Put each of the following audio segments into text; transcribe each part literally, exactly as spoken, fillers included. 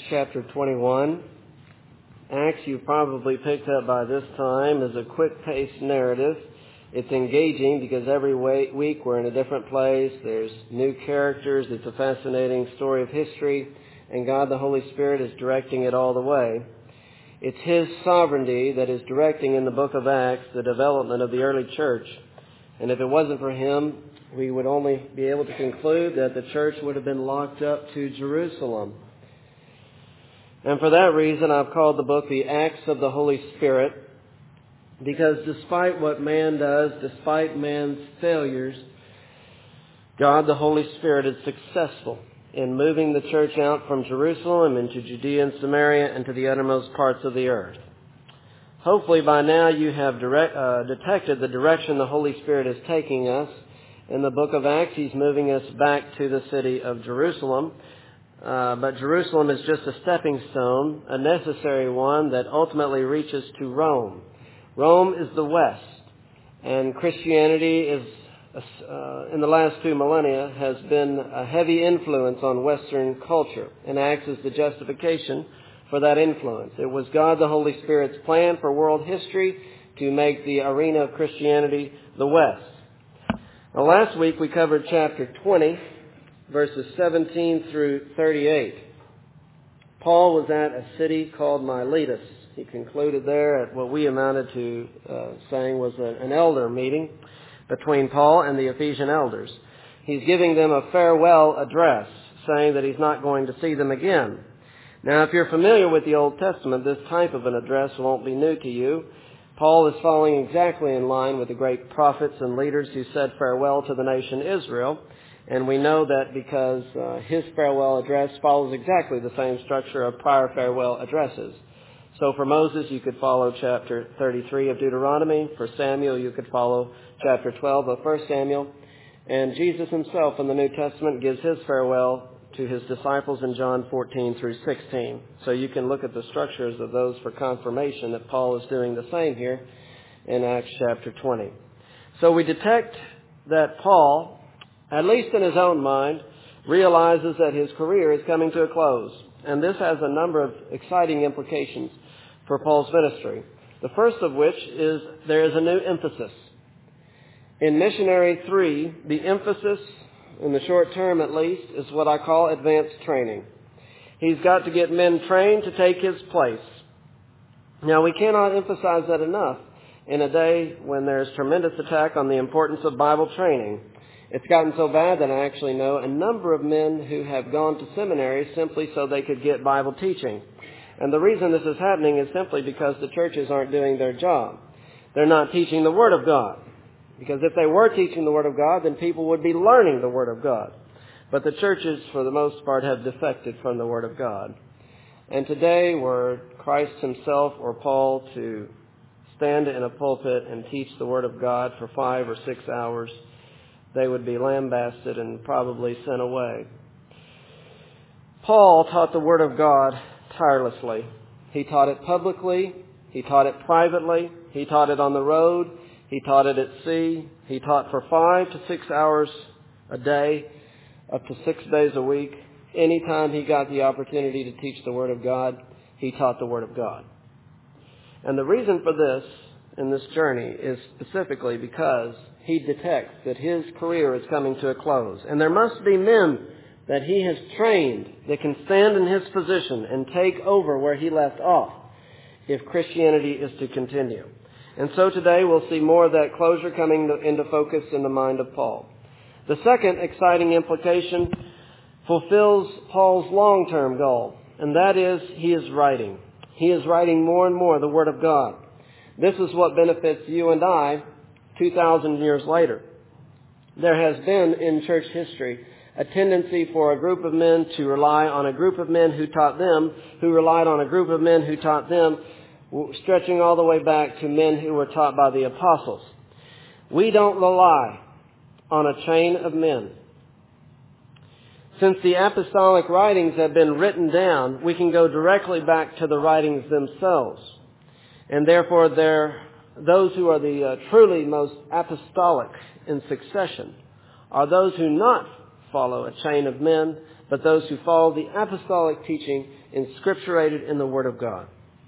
chapter twenty-one. Acts, you probably picked up by this time, is a quick-paced narrative. It's engaging because every week we're in a different place. There's new characters. It's a fascinating story of history, and God the Holy Spirit is directing it all the way. It's His sovereignty that is directing in the book of Acts the development of the early church. And if it wasn't for Him, we would only be able to conclude that the church would have been locked up to Jerusalem. And for that reason, I've called the book The Acts of the Holy Spirit, because despite what man does, despite man's failures, God the Holy Spirit is successful in moving the church out from Jerusalem into Judea and Samaria and to the uttermost parts of the earth. Hopefully by now you have direct, uh, detected the direction the Holy Spirit is taking us. In the book of Acts, He's moving us back to the city of Jerusalem. Uh, but Jerusalem is just a stepping stone, a necessary one that ultimately reaches to Rome. Rome is the West, and Christianity is, uh, in the last two millennia, has been a heavy influence on Western culture, and Acts is the justification for that influence. It was God the Holy Spirit's plan for world history to make the arena of Christianity the West. Now, last week we covered chapter twenty, verses seventeen through thirty-eight. Paul was at a city called Miletus. He concluded there at what we amounted to uh, saying was a, an elder meeting between Paul and the Ephesian elders. He's giving them a farewell address, saying that he's not going to see them again. Now, if you're familiar with the Old Testament, this type of an address won't be new to you. Paul is falling exactly in line with the great prophets and leaders who said farewell to the nation Israel. And we know that because uh, his farewell address follows exactly the same structure of prior farewell addresses. So for Moses, you could follow chapter thirty-three of Deuteronomy. For Samuel, you could follow chapter twelve of First Samuel. And Jesus himself in the New Testament gives his farewell to his disciples in John fourteen through sixteen. So you can look at the structures of those for confirmation that Paul is doing the same here in Acts chapter twenty. So we detect that Paul, at least in his own mind, realizes that his career is coming to a close. And this has a number of exciting implications for Paul's ministry. The first of which is there is a new emphasis. In Missionary three, the emphasis, in the short term at least, is what I call advanced training. He's got to get men trained to take his place. Now, we cannot emphasize that enough in a day when there's tremendous attack on the importance of Bible training. It's gotten so bad that I actually know a number of men who have gone to seminary simply so they could get Bible teaching. And the reason this is happening is simply because the churches aren't doing their job. They're not teaching the Word of God. Because if they were teaching the Word of God, then people would be learning the Word of God. But the churches, for the most part, have defected from the Word of God. And today, were Christ himself or Paul to stand in a pulpit and teach the Word of God for five or six hours, they would be lambasted and probably sent away. Paul taught the Word of God tirelessly. He taught it publicly. He taught it privately. He taught it on the road. He taught it at sea. He taught for five to six hours a day, up to six days a week. Anytime he got the opportunity to teach the Word of God, he taught the Word of God. And the reason for this in this journey is specifically because he detects that his career is coming to a close. And there must be men that he has trained that can stand in his position and take over where he left off if Christianity is to continue. And so today we'll see more of that closure coming into focus in the mind of Paul. The second exciting implication fulfills Paul's long-term goal, and that is he is writing. He is writing more and more the Word of God. This is what benefits you and I two thousand years later. There has been in church history a tendency for a group of men to rely on a group of men who taught them, who relied on a group of men who taught them, stretching all the way back to men who were taught by the apostles. We don't rely on a chain of men. Since the apostolic writings have been written down, we can go directly back to the writings themselves. And therefore, they're those who are the uh, truly most apostolic in succession are those who not follow a chain of men, but those who follow the apostolic teaching inscripturated in the Word of God.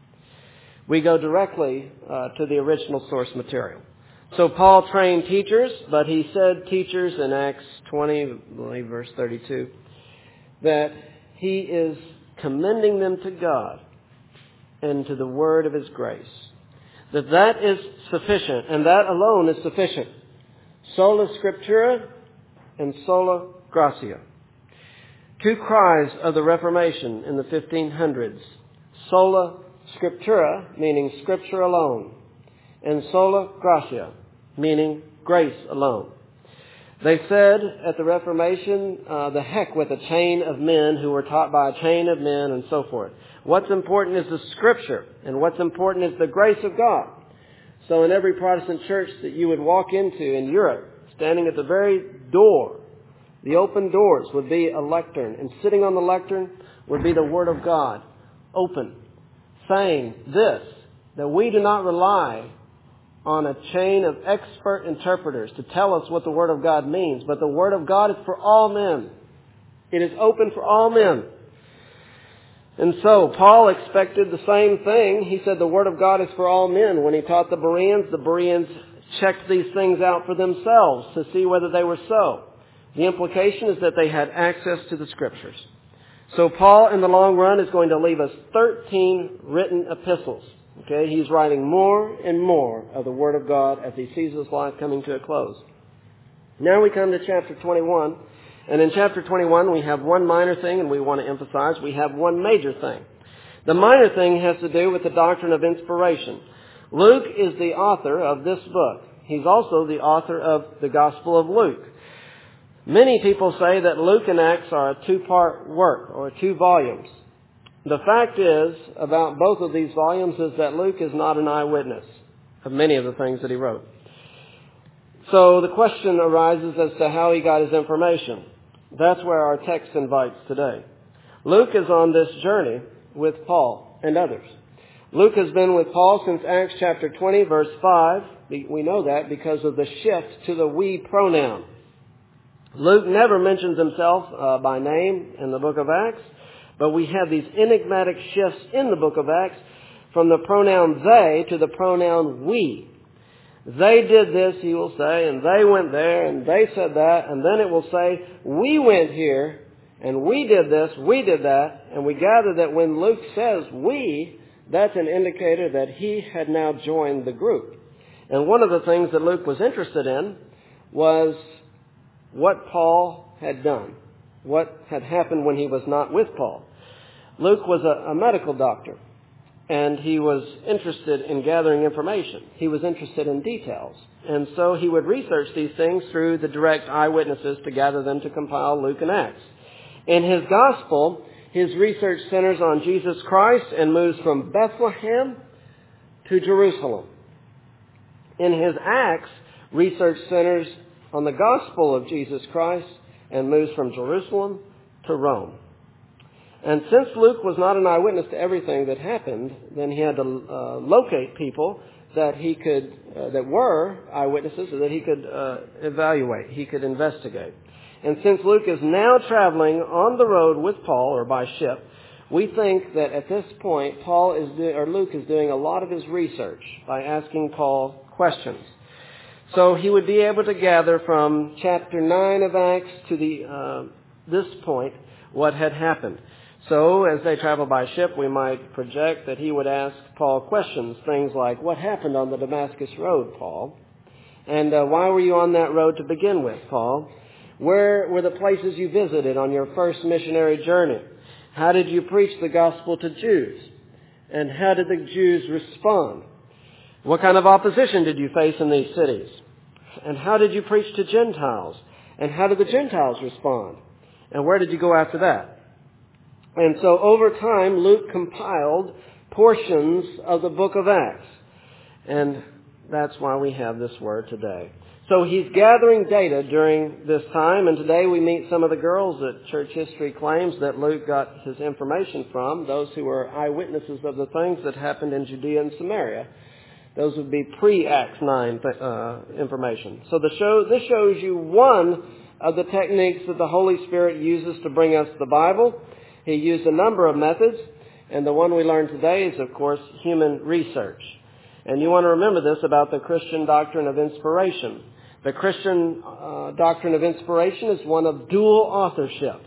We go directly uh, to the original source material. So Paul trained teachers, but he said teachers in Acts twenty, I believe verse thirty-two, that he is commending them to God and to the word of his grace. That that is sufficient, and that alone is sufficient. Sola Scriptura and Sola Gratia. Two cries of the Reformation in the fifteen hundreds. Sola Scriptura, meaning Scripture alone, and Sola Gratia, meaning grace alone. They said at the Reformation, uh, the heck with a chain of men who were taught by a chain of men and so forth. What's important is the Scripture, and what's important is the grace of God. So in every Protestant church that you would walk into in Europe, standing at the very door, the open doors would be a lectern, and sitting on the lectern would be the Word of God, open, saying this, that we do not rely on a chain of expert interpreters to tell us what the Word of God means, but the Word of God is for all men. It is open for all men. And so Paul expected the same thing. He said the Word of God is for all men. When he taught the Bereans, the Bereans checked these things out for themselves to see whether they were so. The implication is that they had access to the Scriptures. So Paul, in the long run, is going to leave us thirteen written epistles. Okay, he's writing more and more of the Word of God as he sees his life coming to a close. Now we come to chapter twenty-one. And in chapter twenty-one, we have one minor thing, and we want to emphasize we have one major thing. The minor thing has to do with the doctrine of inspiration. Luke is the author of this book. He's also the author of the Gospel of Luke. Many people say that Luke and Acts are a two-part work, or two volumes. The fact is, about both of these volumes, is that Luke is not an eyewitness of many of the things that he wrote. So the question arises as to how he got his information. That's where our text invites today. Luke is on this journey with Paul and others. Luke has been with Paul since Acts chapter twenty, verse five. We know that because of the shift to the we pronoun. Luke never mentions himself uh, by name in the book of Acts, but we have these enigmatic shifts in the book of Acts from the pronoun they to the pronoun we. They did this, he will say, and they went there, and they said that, and then it will say, we went here, and we did this, we did that, and we gather that when Luke says we, that's an indicator that he had now joined the group. And one of the things that Luke was interested in was what Paul had done, what had happened when he was not with Paul. Luke was a, a medical doctor. And he was interested in gathering information. He was interested in details. And so he would research these things through the direct eyewitnesses to gather them to compile Luke and Acts. In his gospel, his research centers on Jesus Christ and moves from Bethlehem to Jerusalem. In his Acts, research centers on the gospel of Jesus Christ and moves from Jerusalem to Rome. And since Luke was not an eyewitness to everything that happened, then he had to uh, locate people that he could, uh, that were eyewitnesses, so that he could uh, evaluate, he could investigate. And since Luke is now traveling on the road with Paul, or by ship, we think that at this point, Paul is do- or Luke is doing a lot of his research by asking Paul questions. So he would be able to gather from chapter nine of Acts to the uh, this point what had happened. So, as they travel by ship, we might project that he would ask Paul questions, things like, what happened on the Damascus road, Paul? And uh, why were you on that road to begin with, Paul? Where were the places you visited on your first missionary journey? How did you preach the gospel to Jews? And how did the Jews respond? What kind of opposition did you face in these cities? And how did you preach to Gentiles? And how did the Gentiles respond? And where did you go after that? And so over time, Luke compiled portions of the book of Acts. And that's why we have this word today. So he's gathering data during this time, and today we meet some of the girls that church history claims that Luke got his information from, those who were eyewitnesses of the things that happened in Judea and Samaria. Those would be pre-Acts nine uh, information. So the show, this shows you one of the techniques that the Holy Spirit uses to bring us the Bible. He used a number of methods, and the one we learned today is, of course, human research. And you want to remember this about the Christian doctrine of inspiration. The Christian uh, doctrine of inspiration is one of dual authorship.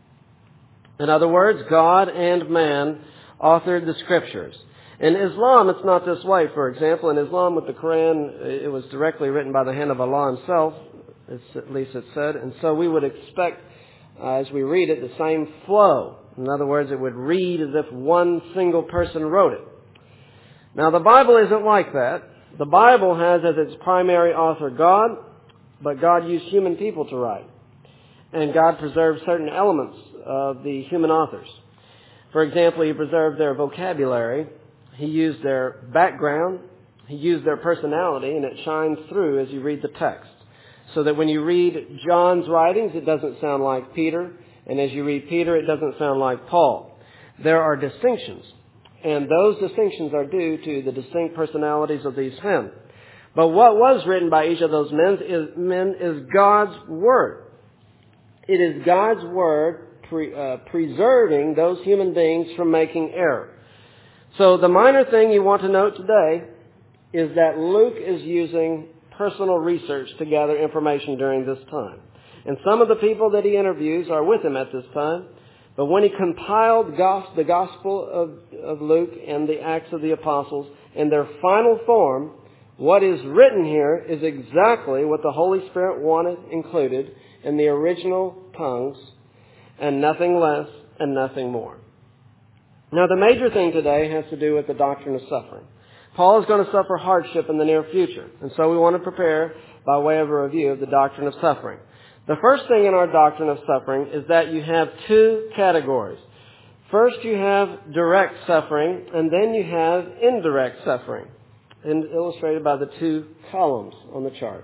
In other words, God and man authored the Scriptures. In Islam, it's not this way. For example, in Islam with the Quran, it was directly written by the hand of Allah Himself, it's, at least it said. And so we would expect, uh, as we read it, the same flow. In other words, it would read as if one single person wrote it. Now, the Bible isn't like that. The Bible has as its primary author God, but God used human people to write. And God preserved certain elements of the human authors. For example, He preserved their vocabulary. He used their background. He used their personality, and it shines through as you read the text. So that when you read John's writings, it doesn't sound like Peter. And as you read Peter, it doesn't sound like Paul. There are distinctions. And those distinctions are due to the distinct personalities of these men. But what was written by each of those men is, men is God's Word. It is God's Word pre, uh, preserving those human beings from making error. So the minor thing you want to note today is that Luke is using personal research to gather information during this time. And some of the people that he interviews are with him at this time. But when he compiled the Gospel of, of Luke and the Acts of the Apostles in their final form, what is written here is exactly what the Holy Spirit wanted included in the original tongues, and nothing less and nothing more. Now, the major thing today has to do with the doctrine of suffering. Paul is going to suffer hardship in the near future, and so we want to prepare by way of a review of the doctrine of suffering. The first thing in our doctrine of suffering is that you have two categories. First, you have direct suffering, and then you have indirect suffering, and illustrated by the two columns on the chart.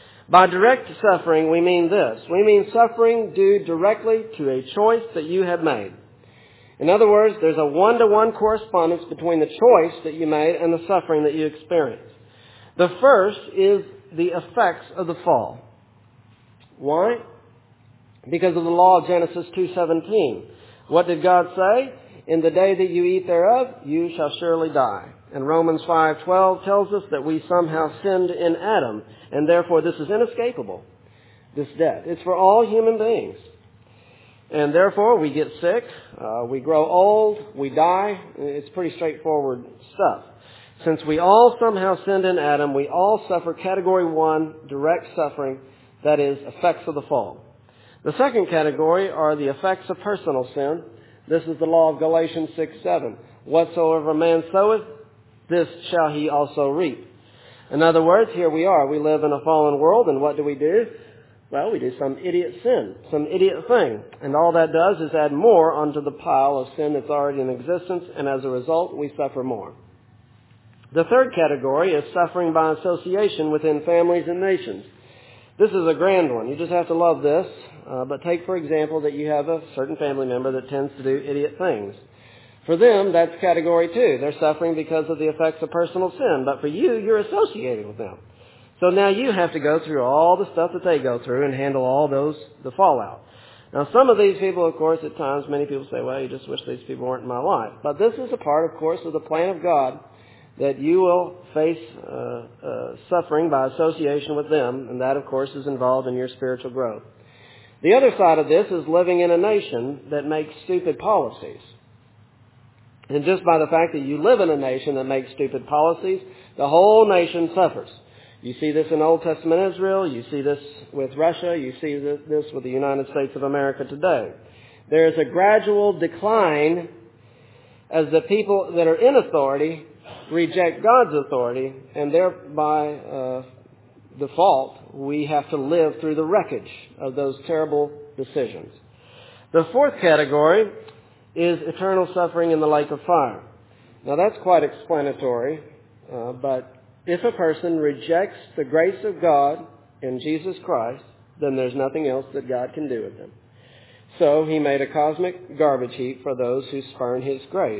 By direct suffering, we mean this. We mean suffering due directly to a choice that you have made. In other words, there's a one-to-one correspondence between the choice that you made and the suffering that you experience. The first is the effects of the fall. Why? Because of the law of Genesis two seventeen. What did God say? In the day that you eat thereof, you shall surely die. And Romans five twelve tells us that we somehow sinned in Adam, and therefore this is inescapable, this death. It's for all human beings. And therefore we get sick, uh, we grow old, we die. It's pretty straightforward stuff. Since we all somehow sinned in Adam, we all suffer category one, direct suffering, that is, effects of the fall. The second category are the effects of personal sin. This is the law of Galatians six seven. Whatsoever a man soweth, this shall he also reap. In other words, here we are. We live in a fallen world, and what do we do? Well, we do some idiot sin, some idiot thing. And all that does is add more onto the pile of sin that's already in existence, and as a result, we suffer more. The third category is suffering by association within families and nations. This is a grand one. You just have to love this. Uh, but take, for example, that you have a certain family member that tends to do idiot things. For them, that's category two. They're suffering because of the effects of personal sin. But for you, you're associated with them. So now you have to go through all the stuff that they go through and handle all those, the fallout. Now, some of these people, of course, at times, many people say, well, you just wish these people weren't in my life. But this is a part, of course, of the plan of God, that you will face uh, uh, suffering by association with them, and that, of course, is involved in your spiritual growth. The other side of this is living in a nation that makes stupid policies. And just by the fact that you live in a nation that makes stupid policies, the whole nation suffers. You see this in Old Testament Israel. You see this with Russia. You see this with the United States of America today. There is a gradual decline as the people that are in authority reject God's authority, and thereby uh, default, we have to live through the wreckage of those terrible decisions. The fourth category is eternal suffering in the lake of fire. Now that's quite explanatory, uh, but if a person rejects the grace of God in Jesus Christ, then there's nothing else that God can do with them. So he made a cosmic garbage heap for those who spurn his grace.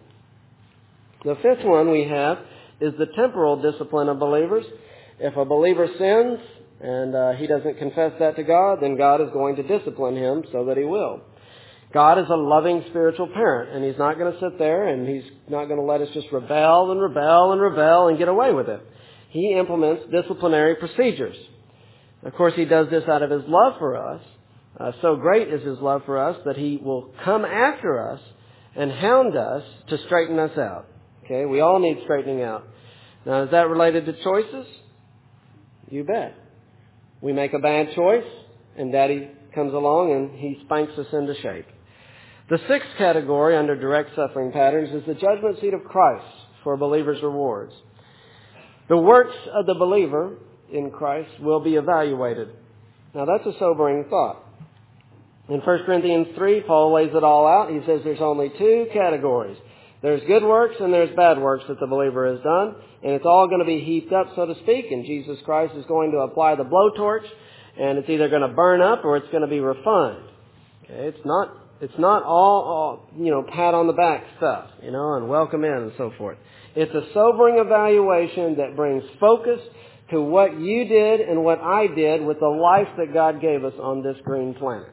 The fifth one we have is the temporal discipline of believers. If a believer sins, and uh, he doesn't confess that to God, then God is going to discipline him so that he will. God is a loving spiritual parent, and he's not going to sit there and he's not going to let us just rebel and rebel and rebel and get away with it. He implements disciplinary procedures. Of course, he does this out of his love for us. Uh, so great is his love for us that he will come after us and hound us to straighten us out. Okay, we all need straightening out. Now, is that related to choices? You bet. We make a bad choice, and Daddy comes along and he spanks us into shape. The sixth category under direct suffering patterns is the judgment seat of Christ for a believer's rewards. The works of the believer in Christ will be evaluated. Now, that's a sobering thought. In First Corinthians three, Paul lays it all out. He says there's only two categories. There's good works and there's bad works that the believer has done, and it's all going to be heaped up, so to speak, and Jesus Christ is going to apply the blowtorch, and it's either going to burn up or it's going to be refined. Okay, it's not it's not all, all you know pat on the back stuff, you know, and welcome in and so forth. It's a sobering evaluation that brings focus to what you did and what I did with the life that God gave us on this green planet.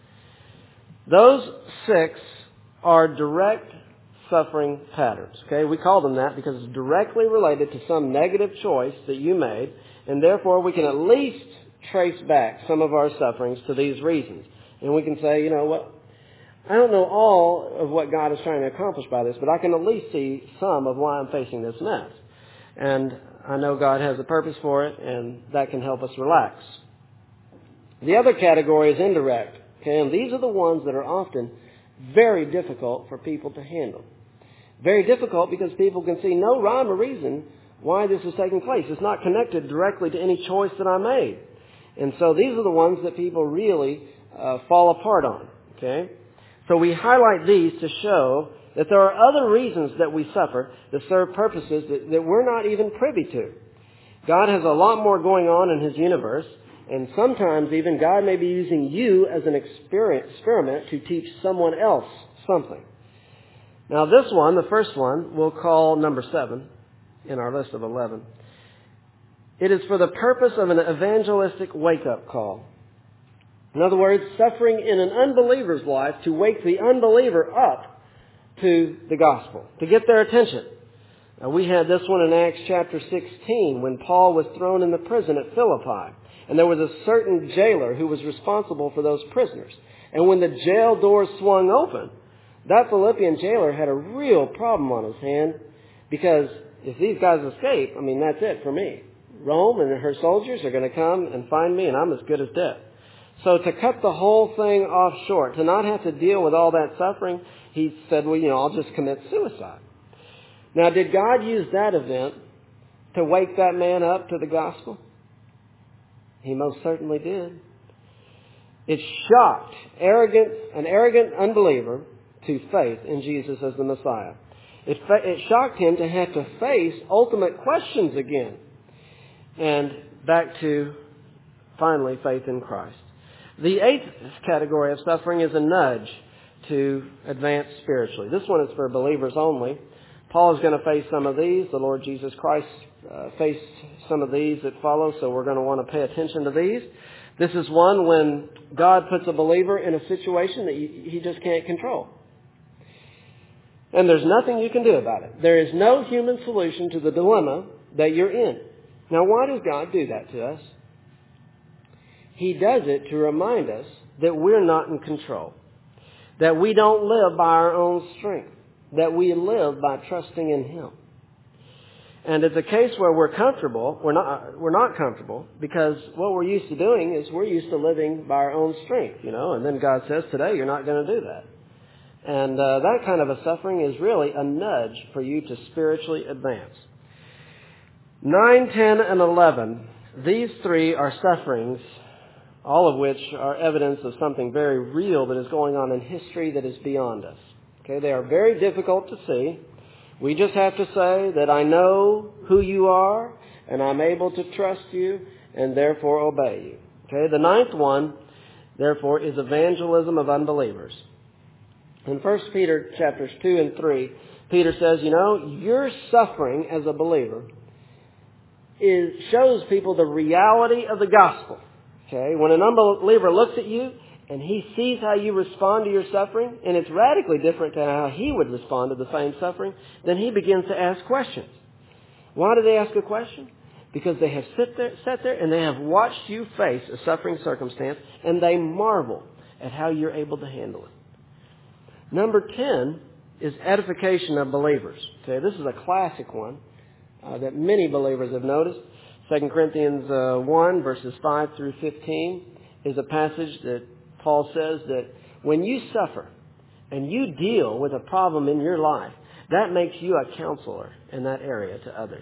Those six are direct suffering patterns. Okay, we call them that because it's directly related to some negative choice that you made, and therefore we can at least trace back some of our sufferings to these reasons. And we can say, you know what, I don't know all of what God is trying to accomplish by this, but I can at least see some of why I'm facing this mess. And I know God has a purpose for it, and that can help us relax. The other category is indirect. Okay, and these are the ones that are often very difficult for people to handle. Very difficult because people can see no rhyme or reason why this is taking place. It's not connected directly to any choice that I made. And so these are the ones that people really uh, fall apart on. Okay, so we highlight these to show that there are other reasons that we suffer that serve purposes that, that we're not even privy to. God has a lot more going on in His universe. And sometimes even God may be using you as an experiment to teach someone else something. Now this one, the first one, we'll call number seven in our list of eleven. It is for the purpose of an evangelistic wake-up call. In other words, suffering in an unbeliever's life to wake the unbeliever up to the gospel, to get their attention. Now, we had this one in Acts chapter sixteen when Paul was thrown in the prison at Philippi. And there was a certain jailer who was responsible for those prisoners. And when the jail doors swung open, that Philippian jailer had a real problem on his hand, because if these guys escape, I mean, that's it for me. Rome and her soldiers are going to come and find me, and I'm as good as dead. So to cut the whole thing off short, to not have to deal with all that suffering, he said, well, you know, I'll just commit suicide. Now, did God use that event to wake that man up to the gospel? He most certainly did. It shocked arrogant, an arrogant unbeliever to faith in Jesus as the Messiah. It, it shocked him to have to face ultimate questions again. And back to, finally, faith in Christ. The eighth category of suffering is a nudge to advance spiritually. This one is for believers only. Paul is going to face some of these. The Lord Jesus Christ uh, faced some of these that follow, so we're going to want to pay attention to these. This is one when God puts a believer in a situation that he just can't control. And there's nothing you can do about it. There is no human solution to the dilemma that you're in. Now, why does God do that to us? He does it to remind us that we're not in control, that we don't live by our own strength, that we live by trusting in Him. And it's a case where we're comfortable, we're not, we're not comfortable, because what we're used to doing is we're used to living by our own strength, you know, and then God says, today you're not going to do that. And uh, that kind of a suffering is really a nudge for you to spiritually advance. nine, ten, and eleven, these three are sufferings, all of which are evidence of something very real that is going on in history that is beyond us. Okay, they are very difficult to see. We just have to say that I know who you are, and I'm able to trust you, and therefore obey you. Okay, the ninth one, therefore, is evangelism of unbelievers. In First Peter chapters two and three, Peter says, you know, your suffering as a believer is shows people the reality of the gospel. Okay, when an unbeliever looks at you and he sees how you respond to your suffering, and it's radically different to how he would respond to the same suffering, then he begins to ask questions. Why do they ask a question? Because they have sit there, sat there and they have watched you face a suffering circumstance, and they marvel at how you're able to handle it. Number ten is edification of believers. Okay, this is a classic one uh, that many believers have noticed. Second Corinthians uh, one, verses five through fifteen is a passage that Paul says that when you suffer and you deal with a problem in your life, that makes you a counselor in that area to others.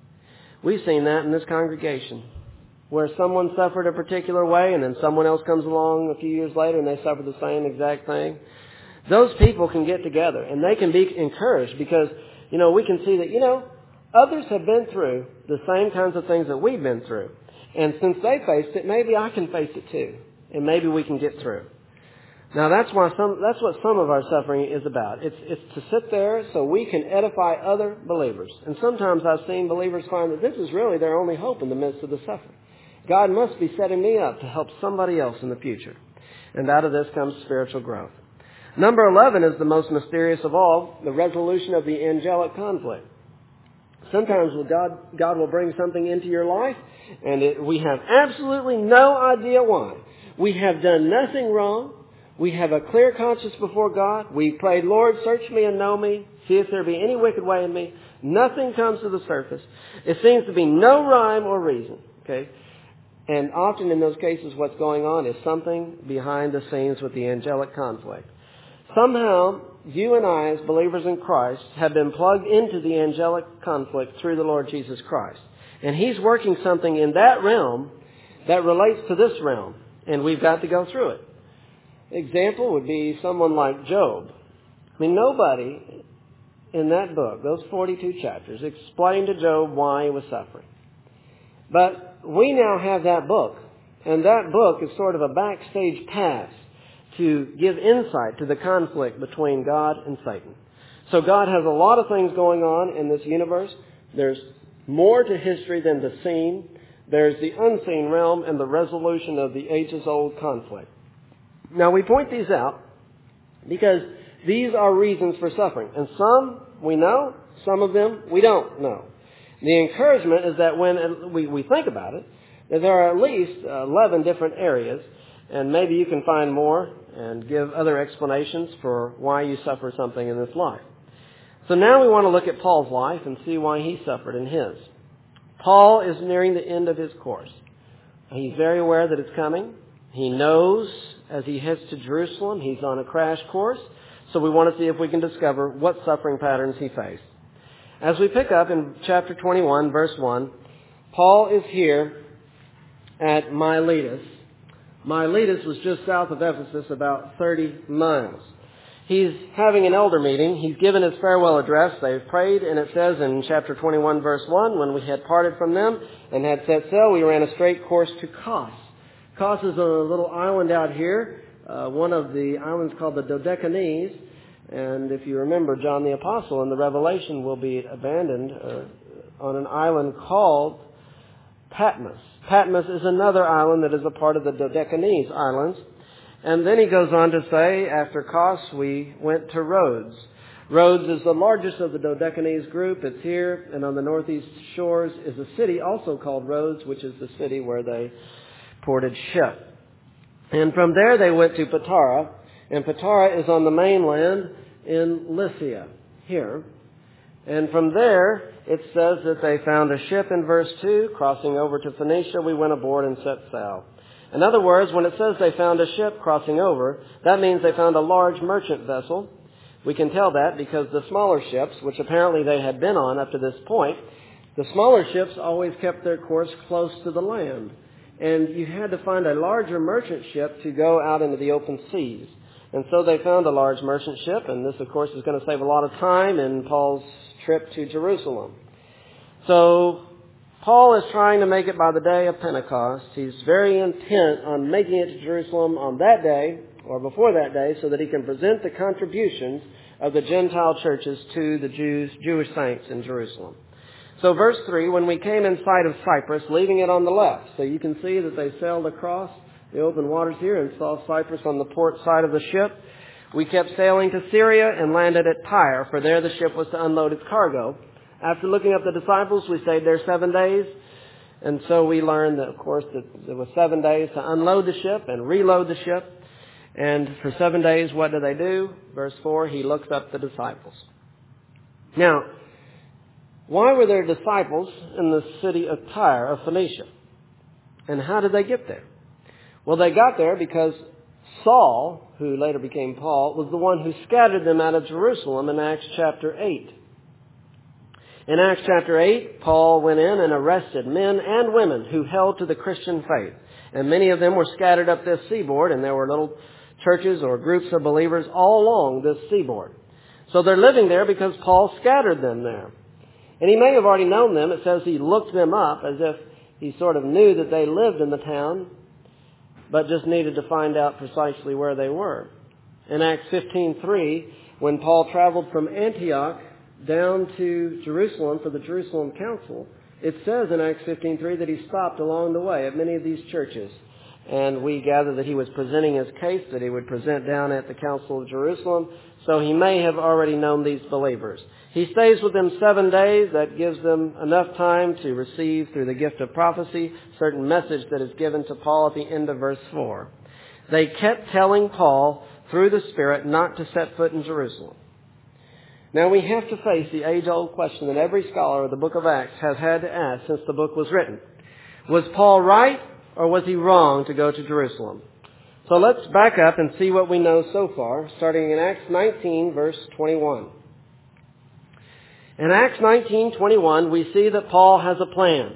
We've seen that in this congregation, where someone suffered a particular way and then someone else comes along a few years later and they suffer the same exact thing. Those people can get together and they can be encouraged because, you know, we can see that, you know, others have been through the same kinds of things that we've been through. And since they faced it, maybe I can face it too. And maybe we can get through. Now that's why some, that's what some of our suffering is about. It's, it's to sit there so we can edify other believers. And sometimes I've seen believers find that this is really their only hope in the midst of the suffering. God must be setting me up to help somebody else in the future. And out of this comes spiritual growth. Number eleven is the most mysterious of all, the resolution of the angelic conflict. Sometimes God, God will bring something into your life, and it, we have absolutely no idea why. We have done nothing wrong. We have a clear conscience before God. We prayed, Lord, search me and know me. See if there be any wicked way in me. Nothing comes to the surface. It seems to be no rhyme or reason. Okay? And often in those cases, what's going on is something behind the scenes with the angelic conflict. Somehow, you and I, as believers in Christ, have been plugged into the angelic conflict through the Lord Jesus Christ. And He's working something in that realm that relates to this realm. And we've got to go through it. Example would be someone like Job. I mean, nobody in that book, those forty-two chapters, explained to Job why he was suffering. But we now have that book. And that book is sort of a backstage pass to give insight to the conflict between God and Satan. So God has a lot of things going on in this universe. There's more to history than the seen. There's the unseen realm and the resolution of the ages-old conflict. Now, we point these out because these are reasons for suffering. And some we know, some of them we don't know. The encouragement is that when we, we think about it, that there are at least eleven different areas, and maybe you can find more and give other explanations for why you suffer something in this life. So now we want to look at Paul's life and see why he suffered in his. Paul is nearing the end of his course. He's very aware that it's coming. He knows as he heads to Jerusalem, he's on a crash course. So we want to see if we can discover what suffering patterns he faced. As we pick up in chapter twenty-one, verse one, Paul is here at Miletus. Miletus was just south of Ephesus, about thirty miles. He's having an elder meeting. He's given his farewell address. They've prayed, and it says in chapter twenty-one, verse one, when we had parted from them and had set sail, we ran a straight course to Kos. Kos is a little island out here, uh, one of the islands called the Dodecanese. And if you remember, John the Apostle in the Revelation will be abandoned uh, on an island called Patmos. Patmos is another island that is a part of the Dodecanese Islands. And then he goes on to say, after Kos, we went to Rhodes. Rhodes is the largest of the Dodecanese group. It's here, and on the northeast shores is a city also called Rhodes, which is the city where they ported ship. And from there they went to Patara, and Patara is on the mainland in Lycia, here. And from there, it says that they found a ship in verse two, crossing over to Phoenicia. We went aboard and set sail. In other words, when it says they found a ship crossing over, that means they found a large merchant vessel. We can tell that because the smaller ships, which apparently they had been on up to this point, the smaller ships always kept their course close to the land. And you had to find a larger merchant ship to go out into the open seas. And so they found a large merchant ship, and this, of course, is going to save a lot of time in Paul's trip to Jerusalem. So Paul is trying to make it by the day of Pentecost. He's very intent on making it to Jerusalem on that day, or before that day, so that he can present the contributions of the Gentile churches to the Jews, Jewish saints in Jerusalem. So verse three, when we came in sight of Cyprus, leaving it on the left. So you can see that they sailed across the open waters here and saw Cyprus on the port side of the ship. We kept sailing to Syria and landed at Tyre, for there the ship was to unload its cargo. After looking up the disciples, we stayed there seven days. And so we learned that, of course, that there was seven days to unload the ship and reload the ship. And for seven days, what do they do? Verse four, he looks up the disciples. Now, why were there disciples in the city of Tyre of Phoenicia? And how did they get there? Well, they got there because Saul, who later became Paul, was the one who scattered them out of Jerusalem in Acts chapter eight. In Acts chapter eight, Paul went in and arrested men and women who held to the Christian faith. And many of them were scattered up this seaboard, and there were little churches or groups of believers all along this seaboard. So they're living there because Paul scattered them there. And he may have already known them. It says he looked them up as if he sort of knew that they lived in the town, but just needed to find out precisely where they were. In Acts fifteen three, when Paul traveled from Antioch down to Jerusalem for the Jerusalem Council, it says in Acts fifteen three that he stopped along the way at many of these churches. And we gather that he was presenting his case that he would present down at the Council of Jerusalem. So he may have already known these believers. He stays with them seven days. That gives them enough time to receive through the gift of prophecy certain message that is given to Paul at the end of verse four. They kept telling Paul through the Spirit not to set foot in Jerusalem. Now we have to face the age-old question that every scholar of the book of Acts has had to ask since the book was written. Was Paul right or was he wrong to go to Jerusalem? So let's back up and see what we know so far, starting in Acts nineteen, verse twenty-one. In Acts nineteen twenty-one, we see that Paul has a plan.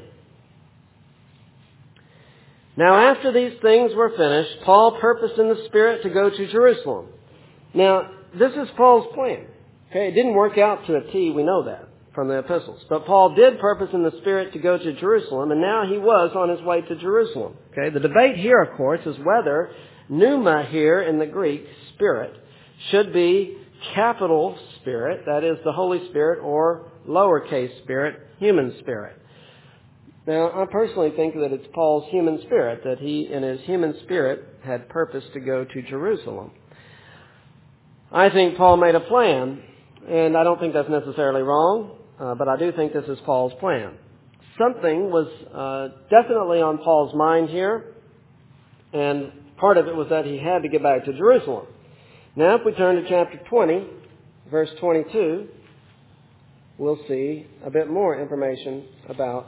Now, after these things were finished, Paul purposed in the Spirit to go to Jerusalem. Now, this is Paul's plan. Okay, it didn't work out to a T, we know that from the epistles. But Paul did purpose in the Spirit to go to Jerusalem, and now he was on his way to Jerusalem. Okay, the debate here, of course, is whether pneuma here in the Greek, Spirit, should be capital Spirit, that is the Holy Spirit, or lowercase Spirit, human Spirit. Now, I personally think that it's Paul's human spirit, that he, in his human spirit, had purpose to go to Jerusalem. I think Paul made a plan, and I don't think that's necessarily wrong, uh, but I do think this is Paul's plan. Something was uh, definitely on Paul's mind here, and part of it was that he had to get back to Jerusalem. Now, if we turn to chapter twenty, verse twenty-two, we'll see a bit more information about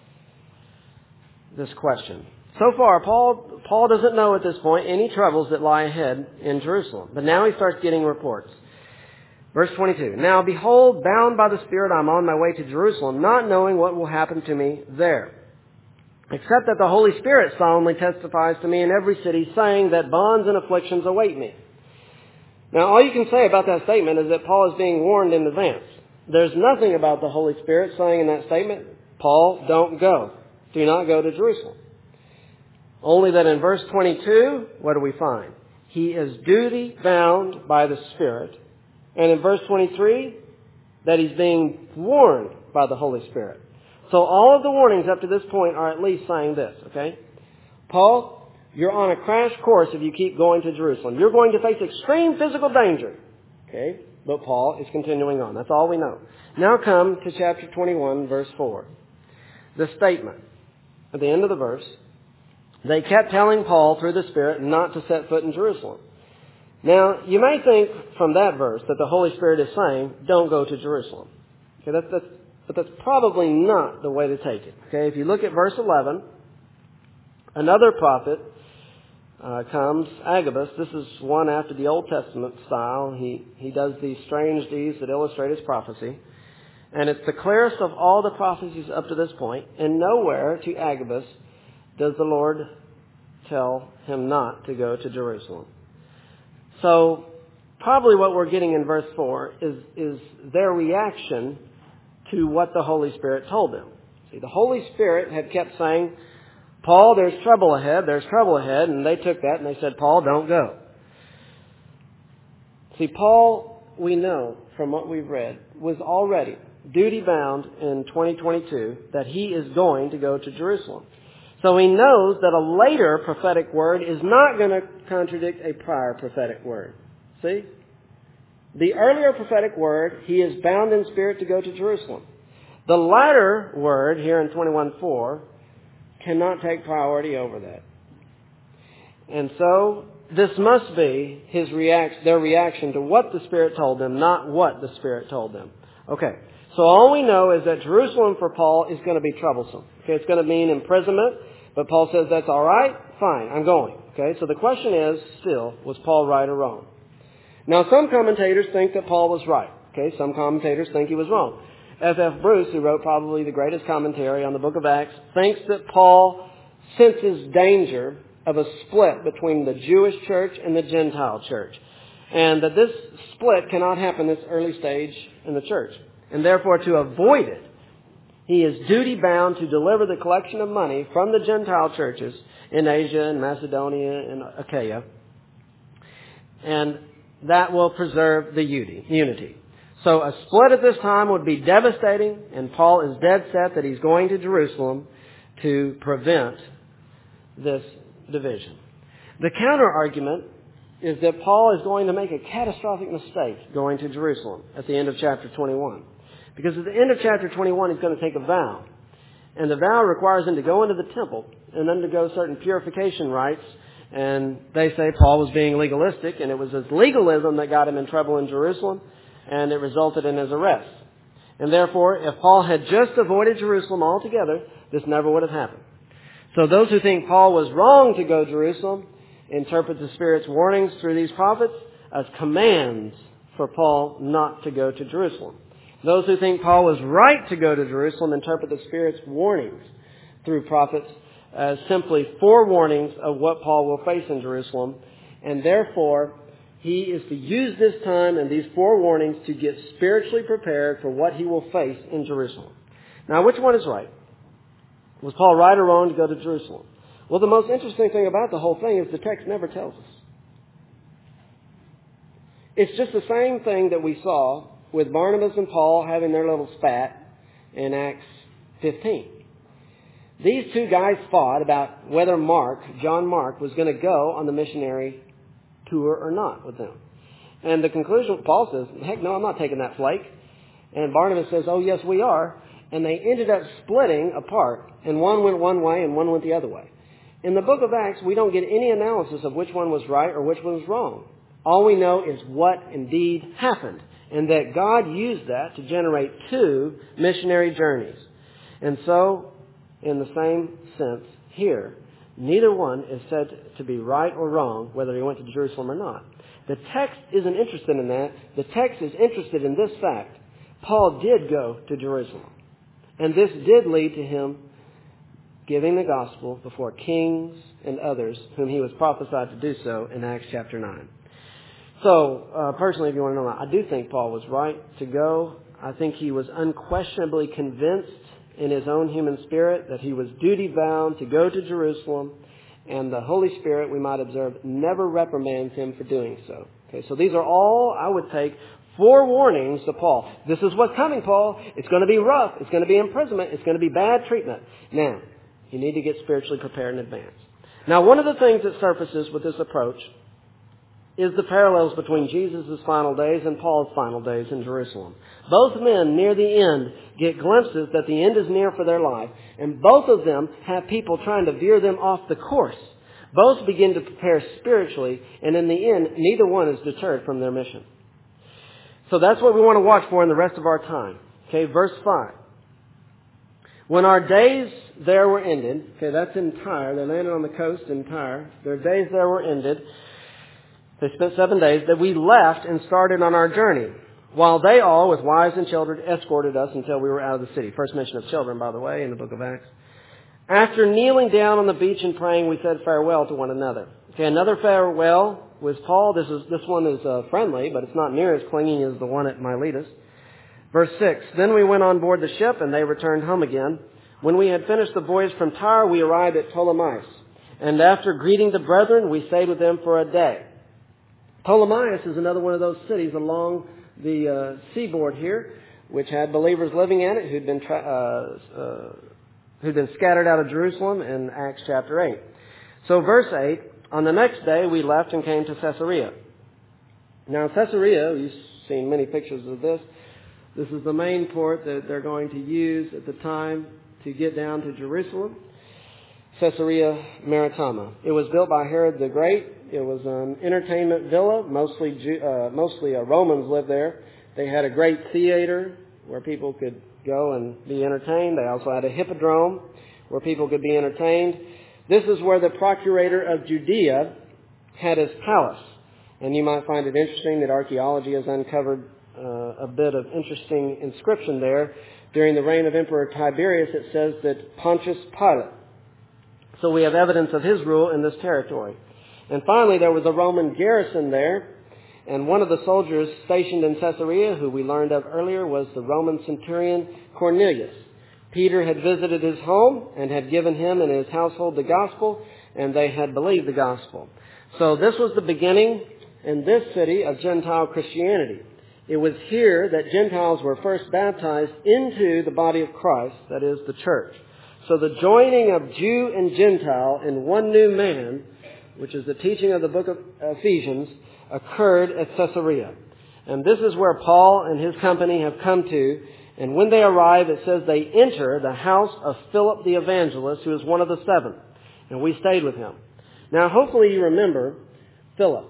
this question. So far, Paul, Paul doesn't know at this point any troubles that lie ahead in Jerusalem. But now he starts getting reports. Verse twenty-two, Now behold, bound by the Spirit, I'm on my way to Jerusalem, not knowing what will happen to me there. Except that the Holy Spirit solemnly testifies to me in every city, saying that bonds and afflictions await me. Now, all you can say about that statement is that Paul is being warned in advance. There's nothing about the Holy Spirit saying in that statement, Paul, don't go. Do not go to Jerusalem. Only that in verse twenty-two, what do we find? He is duty bound by the Spirit. And in verse twenty-three, that he's being warned by the Holy Spirit. So all of the warnings up to this point are at least saying this, okay? Paul, you're on a crash course if you keep going to Jerusalem. You're going to face extreme physical danger. Okay? But Paul is continuing on. That's all we know. Now come to chapter twenty-one, verse four. The statement at the end of the verse, they kept telling Paul through the Spirit not to set foot in Jerusalem. Now, you may think from that verse that the Holy Spirit is saying, don't go to Jerusalem. Okay, that's, that's, but that's probably not the way to take it. Okay, if you look at verse eleven, another prophet uh, comes, Agabus. This is one after the Old Testament style. He, he does these strange deeds that illustrate his prophecy. And it's the clearest of all the prophecies up to this point. And nowhere to Agabus does the Lord tell him not to go to Jerusalem. So probably what we're getting in verse four is, is their reaction to what the Holy Spirit told them. See, the Holy Spirit had kept saying, Paul, there's trouble ahead, there's trouble ahead, and they took that and they said, Paul, don't go. See, Paul, we know, from what we've read, was already duty-bound in twenty twenty-two that he is going to go to Jerusalem. So he knows that a later prophetic word is not going to contradict a prior prophetic word. See? The earlier prophetic word, he is bound in spirit to go to Jerusalem. The latter word, here in twenty-one four, cannot take priority over that. And so, this must be his react, their reaction to what the Spirit told them, not what the Spirit told them. Okay, so all we know is that Jerusalem for Paul is going to be troublesome. Okay, it's going to mean imprisonment, but Paul says that's all right, fine, I'm going. Okay, so the question is still, was Paul right or wrong? Now, some commentators think that Paul was right. Okay, some commentators think he was wrong. F F Bruce, who wrote probably the greatest commentary on the book of Acts, thinks that Paul senses danger of a split between the Jewish church and the Gentile church, and that this split cannot happen this early stage in the church. And therefore, to avoid it, he is duty-bound to deliver the collection of money from the Gentile churches in Asia and Macedonia and Achaia, and that will preserve the unity. So a split at this time would be devastating, and Paul is dead set that he's going to Jerusalem to prevent this division. The counter-argument is that Paul is going to make a catastrophic mistake going to Jerusalem at the end of chapter twenty-one. Because at the end of chapter twenty-one, he's going to take a vow. And the vow requires him to go into the temple and undergo certain purification rites. And they say Paul was being legalistic, and it was his legalism that got him in trouble in Jerusalem, and it resulted in his arrest. And therefore, if Paul had just avoided Jerusalem altogether, this never would have happened. So those who think Paul was wrong to go to Jerusalem interpret the Spirit's warnings through these prophets as commands for Paul not to go to Jerusalem. Those who think Paul was right to go to Jerusalem interpret the Spirit's warnings through prophets as simply forewarnings of what Paul will face in Jerusalem, and therefore he is to use this time and these forewarnings to get spiritually prepared for what he will face in Jerusalem. Now, which one is right? Was Paul right or wrong to go to Jerusalem? Well, the most interesting thing about the whole thing is the text never tells us. It's just the same thing that we saw with Barnabas and Paul having their little spat in Acts fifteen. These two guys fought about whether Mark, John Mark, was going to go on the missionary tour or not with them. And the conclusion, Paul says, heck no, I'm not taking that flake. And Barnabas says, oh yes, we are. And they ended up splitting apart. And one went one way and one went the other way. In the book of Acts, we don't get any analysis of which one was right or which one was wrong. All we know is what indeed happened, and that God used that to generate two missionary journeys. And so, in the same sense, here, neither one is said to be right or wrong, whether he went to Jerusalem or not. The text isn't interested in that. The text is interested in this fact. Paul did go to Jerusalem. And this did lead to him giving the gospel before kings and others whom he was prophesied to do so in Acts chapter nine. So, uh, personally, if you want to know, I do think Paul was right to go. I think he was unquestionably convinced in his own human spirit that he was duty-bound to go to Jerusalem, and the Holy Spirit, we might observe, never reprimands him for doing so. Okay, so these are all, I would take, forewarnings to Paul. This is what's coming, Paul. It's going to be rough. It's going to be imprisonment. It's going to be bad treatment. Now, you need to get spiritually prepared in advance. Now, one of the things that surfaces with this approach is the parallels between Jesus' final days and Paul's final days in Jerusalem. Both men, near the end, get glimpses that the end is near for their life, and both of them have people trying to veer them off the course. Both begin to prepare spiritually, and in the end, neither one is deterred from their mission. So that's what we want to watch for in the rest of our time. Okay, verse five. When our days there were ended, okay, that's in Tyre. They landed on the coast in Tyre. Their days there were ended. They spent seven days, that we left and started on our journey, while they all, with wives and children, escorted us until we were out of the city. First mention of children, by the way, in the book of Acts. After kneeling down on the beach and praying, we said farewell to one another. Okay, another farewell with Paul. This is this one is uh, friendly, but it's not near as clinging as the one at Miletus. Verse six, then we went on board the ship, and they returned home again. When we had finished the voyage from Tyre, we arrived at Ptolemais. And after greeting the brethren, we stayed with them for a day. Ptolemais is another one of those cities along the uh, seaboard here, which had believers living in it who'd been tra- uh, uh, who'd been scattered out of Jerusalem in Acts chapter eight. So verse eight, on the next day we left and came to Caesarea. Now Caesarea, you've seen many pictures of this. This is the main port that they're going to use at the time to get down to Jerusalem. Caesarea Maritima. It was built by Herod the Great. It was an entertainment villa. Mostly Jew, uh, mostly uh, Romans lived there. They had a great theater where people could go and be entertained. They also had a hippodrome where people could be entertained. This is where the procurator of Judea had his palace. And you might find it interesting that archaeology has uncovered uh, a bit of interesting inscription there. During the reign of Emperor Tiberius, it says that Pontius Pilate. So we have evidence of his rule in this territory. And finally, there was a Roman garrison there. And one of the soldiers stationed in Caesarea, who we learned of earlier, was the Roman centurion Cornelius. Peter had visited his home and had given him and his household the gospel, and they had believed the gospel. So this was the beginning in this city of Gentile Christianity. It was here that Gentiles were first baptized into the body of Christ, that is, the church. So the joining of Jew and Gentile in one new man, which is the teaching of the book of Ephesians, occurred at Caesarea. And this is where Paul and his company have come to. And when they arrive, it says they enter the house of Philip the evangelist, who is one of the seven. And we stayed with him. Now, hopefully you remember Philip.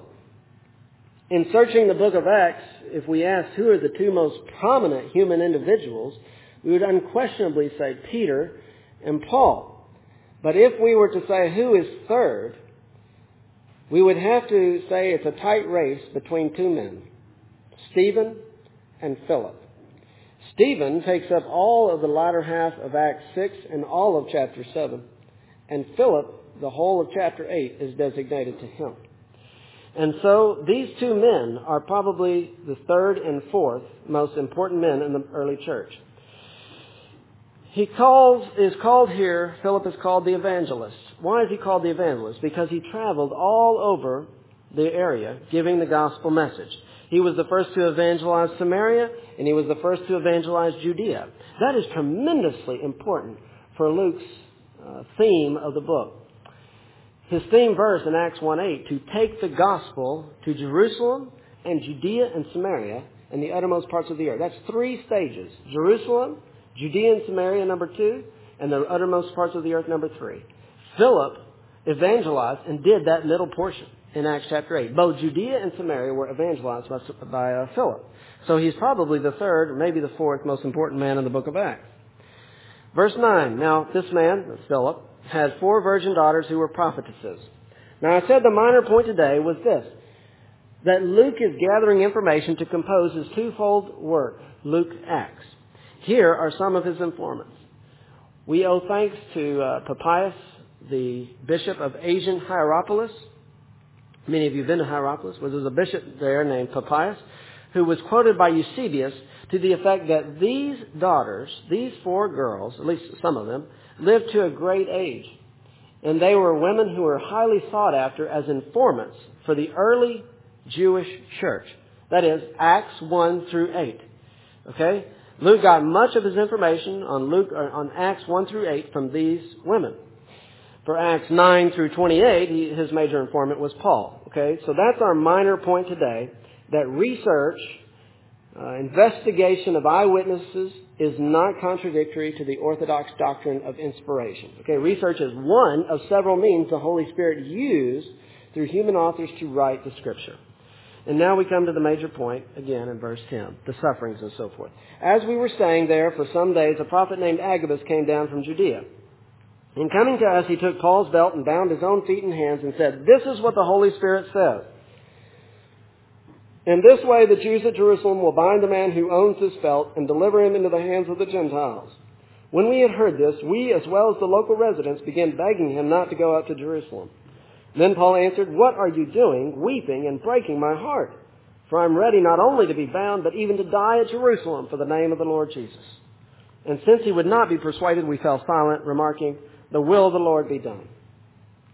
In searching the book of Acts, if we asked who are the two most prominent human individuals, we would unquestionably say Peter and Paul. But if we were to say who is third, we would have to say it's a tight race between two men, Stephen and Philip. Stephen takes up all of the latter half of Acts six and all of chapter seven. And Philip, the whole of chapter eight, is designated to him. And so these two men are probably the third and fourth most important men in the early church. He calls, is called here, Philip is called the evangelist. Why is he called the evangelist? Because he traveled all over the area giving the gospel message. He was the first to evangelize Samaria, and he was the first to evangelize Judea. That is tremendously important for Luke's uh, theme of the book. His theme verse in Acts one eight, to take the gospel to Jerusalem and Judea and Samaria and the uttermost parts of the earth. That's three stages. Jerusalem, Judea and Samaria, number two, and the uttermost parts of the earth, number three. Philip evangelized and did that middle portion in Acts chapter eight. Both Judea and Samaria were evangelized by, by uh, Philip. So he's probably the third or maybe the fourth most important man in the book of Acts. Verse nine, now this man, Philip, had four virgin daughters who were prophetesses. Now I said the minor point today was this, that Luke is gathering information to compose his twofold work, Luke Acts. Here are some of his informants. We owe thanks to uh, Papias, the bishop of Asian Hierapolis. Many of you have been to Hierapolis. Well, there's a bishop there named Papias who was quoted by Eusebius to the effect that these daughters, these four girls, at least some of them, lived to a great age. And they were women who were highly sought after as informants for the early Jewish church. That is, Acts one through eight. Okay? Luke got much of his information on Luke or on Acts one through eight from these women. For Acts nine through twenty-eight, he, his major informant was Paul. Okay, so that's our minor point today, that research, uh, investigation of eyewitnesses is not contradictory to the orthodox doctrine of inspiration. Okay, research is one of several means the Holy Spirit used through human authors to write the Scripture. And now we come to the major point, again in verse ten, the sufferings and so forth. As we were staying there for some days, a prophet named Agabus came down from Judea. In coming to us, he took Paul's belt and bound his own feet and hands and said, "This is what the Holy Spirit says. In this way, the Jews at Jerusalem will bind the man who owns this belt and deliver him into the hands of the Gentiles." When we had heard this, we, as well as the local residents, began begging him not to go up to Jerusalem. Then Paul answered, "What are you doing, weeping and breaking my heart? For I am ready not only to be bound, but even to die at Jerusalem for the name of the Lord Jesus." And since he would not be persuaded, we fell silent, remarking, "The will of the Lord be done."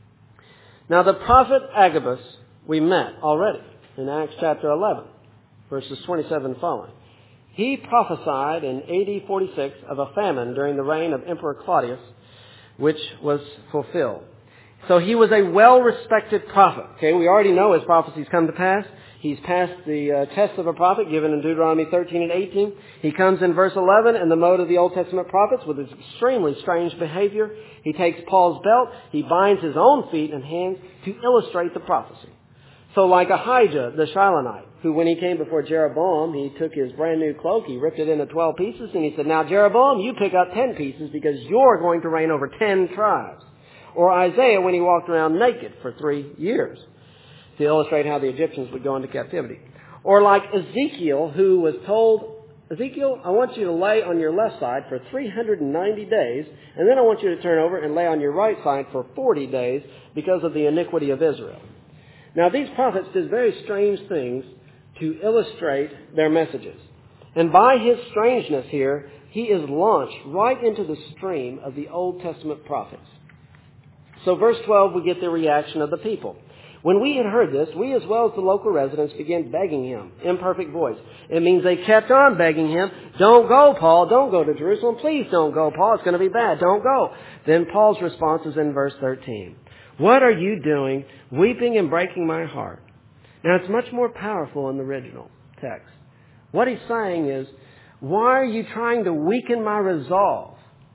Now the prophet Agabus we met already in Acts chapter eleven. verses twenty-seven following. He prophesied in A D forty-six of a famine during the reign of Emperor Claudius, which was fulfilled. So he was a well-respected prophet. Okay, we already know his prophecies come to pass. He's passed the uh, test of a prophet given in Deuteronomy thirteen and eighteen. He comes in verse eleven in the mode of the Old Testament prophets with his extremely strange behavior. He takes Paul's belt. He binds his own feet and hands to illustrate the prophecy. So like Ahijah the Shilonite, who when he came before Jeroboam, he took his brand new cloak, he ripped it into twelve pieces, and he said, now Jeroboam, you pick up ten pieces because you're going to reign over ten tribes. Or Isaiah when he walked around naked for three years to illustrate how the Egyptians would go into captivity. Or like Ezekiel, who was told, Ezekiel, I want you to lay on your left side for three hundred ninety days, and then I want you to turn over and lay on your right side for forty days because of the iniquity of Israel. Now these prophets did very strange things to illustrate their messages. And by his strangeness here, he is launched right into the stream of the Old Testament prophets. So verse twelve, we get the reaction of the people. When we had heard this, we as well as the local residents began begging him, imperfect voice. It means they kept on begging him, don't go, Paul, don't go to Jerusalem, please don't go, Paul, it's going to be bad, don't go. Then Paul's response is in verse thirteen. What are you doing, weeping and breaking my heart? Now it's much more powerful in the original text. What he's saying is, why are you trying to weaken my resolve?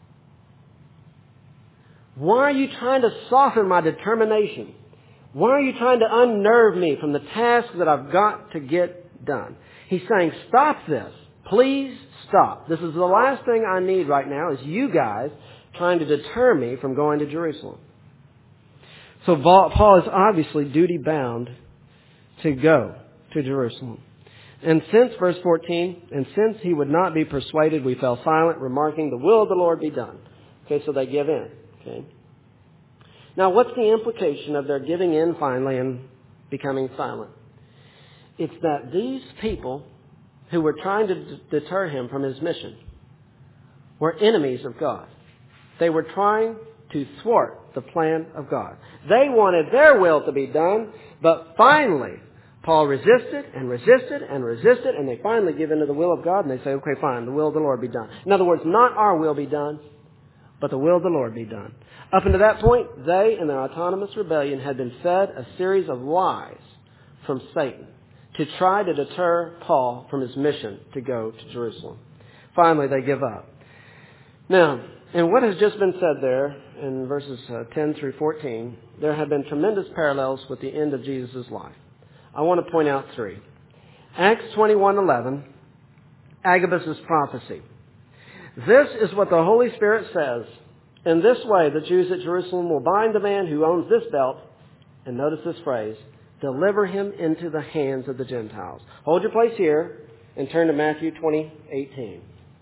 Why are you trying to soften my determination? Why are you trying to unnerve me from the task that I've got to get done? He's saying, stop this. Please stop. This is the last thing I need right now is you guys trying to deter me from going to Jerusalem. So Paul is obviously duty bound to go to Jerusalem. And since, verse fourteen, and since he would not be persuaded, we fell silent, remarking, the will of the Lord be done. Okay, so they give in. Okay. Now, what's the implication of their giving in finally and becoming silent? It's that these people who were trying to d- deter him from his mission were enemies of God. They were trying to thwart the plan of God. They wanted their will to be done, but finally, Paul resisted and resisted and resisted, and they finally give in to the will of God, and they say, okay, fine, the will of the Lord be done. In other words, not our will be done, but the will of the Lord be done. Up until that point, they, in their autonomous rebellion, had been fed a series of lies from Satan to try to deter Paul from his mission to go to Jerusalem. Finally, they give up. Now, in what has just been said there, in verses uh, ten through fourteen, there have been tremendous parallels with the end of Jesus' life. I want to point out three. Acts twenty-one eleven, Agabus' prophecy. This is what the Holy Spirit says. In this way, the Jews at Jerusalem will bind the man who owns this belt, and notice this phrase, deliver him into the hands of the Gentiles. Hold your place here and turn to Matthew twenty eighteen.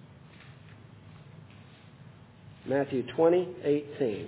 Matthew twenty eighteen.